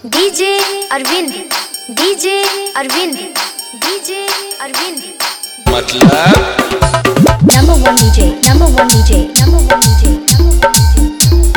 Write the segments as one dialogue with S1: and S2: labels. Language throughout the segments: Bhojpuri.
S1: DJ Arvind, DJ Arvind, DJ Arvind.
S2: मतलब
S1: number one DJ, number one DJ, number one DJ, number one DJ.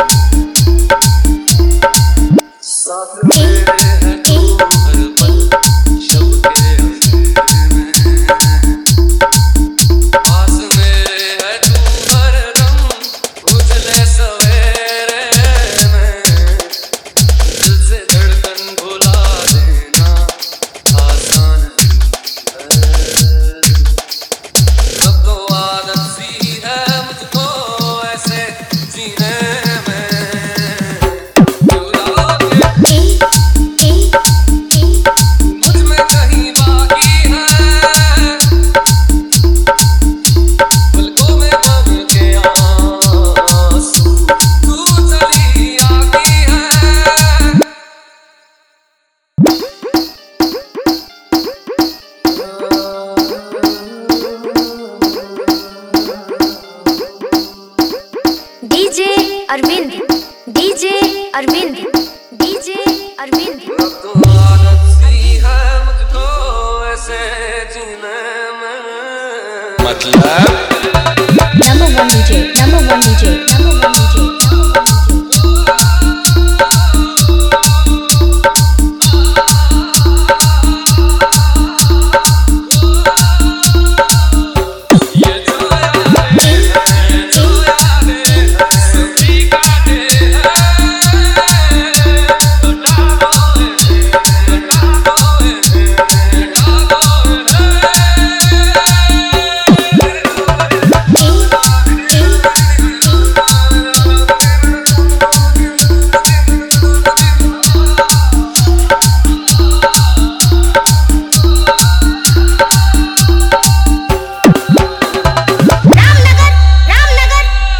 S1: DJ Arvind, DJ Arvind, DJ Arvind.
S2: तो आदत सी है मुझको ऐसे जीने में। मतलब
S1: number one DJ, number one DJ, number one DJ, number one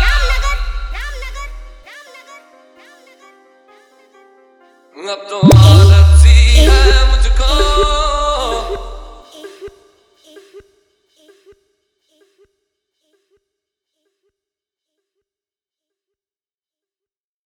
S2: अब तो